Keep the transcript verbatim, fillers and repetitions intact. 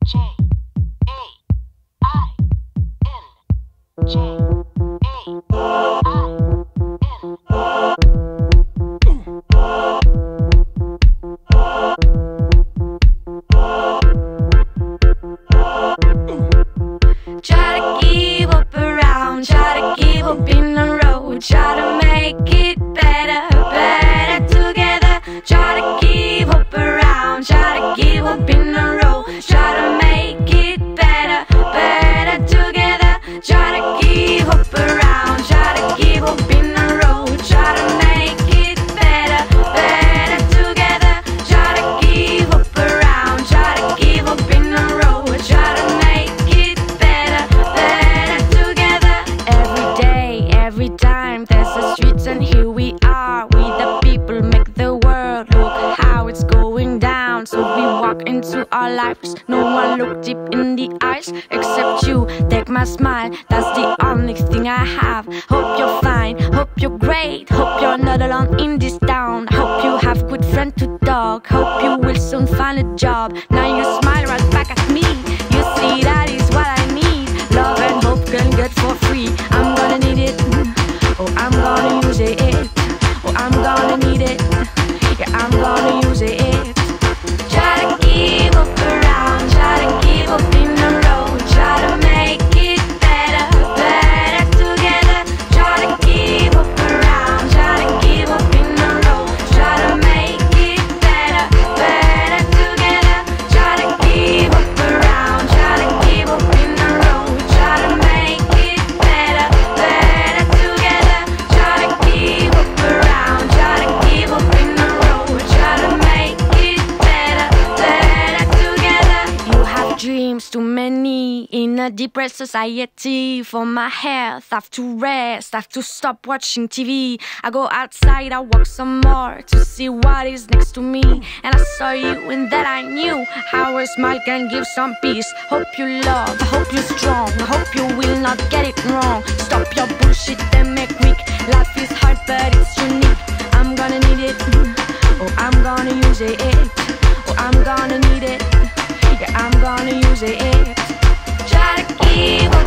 J A I N J A I N. Try to give up around, try to give up in the road, try to make it better, better together. Try to give up around, try to give up in the road, try to make it better, better together. Try to give up around, try to give up in the road, try to make it better, better together. Try to give up around, try to give up in the road, try to make it better, better together. Every day, every time, there's the streets and here we are. We the people make the world. Look how it's going down. So we walk into our lives. No one look deep in the eyes except you. Take my smile, that's the only thing I have. Hope you're fine, hope you're great, hope you're not alone in this town. Hope you have good friend to talk, hope you will soon find a job. Now you smile right back at me. You see that is what I need. Love and hope can get for free. I'm gonna need it. Oh, I'm gonna use it. Oh, I'm gonna need it. Yeah, I'm gonna use it. Try to give up around, try to give up in the road, try to make it better, better together. Try to give up around, try to give up in the road, try to make it better, better together. Try to give up around, try to give up in the road, try to make it better, better together. Try to give up around, try to give up in the road, try to make it better, better together. You have dreams, too many in a depressed society. For my health, I have to rest, I have to stop watching T V. I go outside, I walk some more to see what is next to me. And I saw you and that I knew how a smile can give some peace. Hope you love, I hope you're strong, I hope you will not get it wrong. Stop your bullshit and make weak. Life is hard but it's unique. I'm gonna need it. Oh, I'm gonna use it. Oh, I'm gonna need it. Yeah, I'm gonna use it. Try to give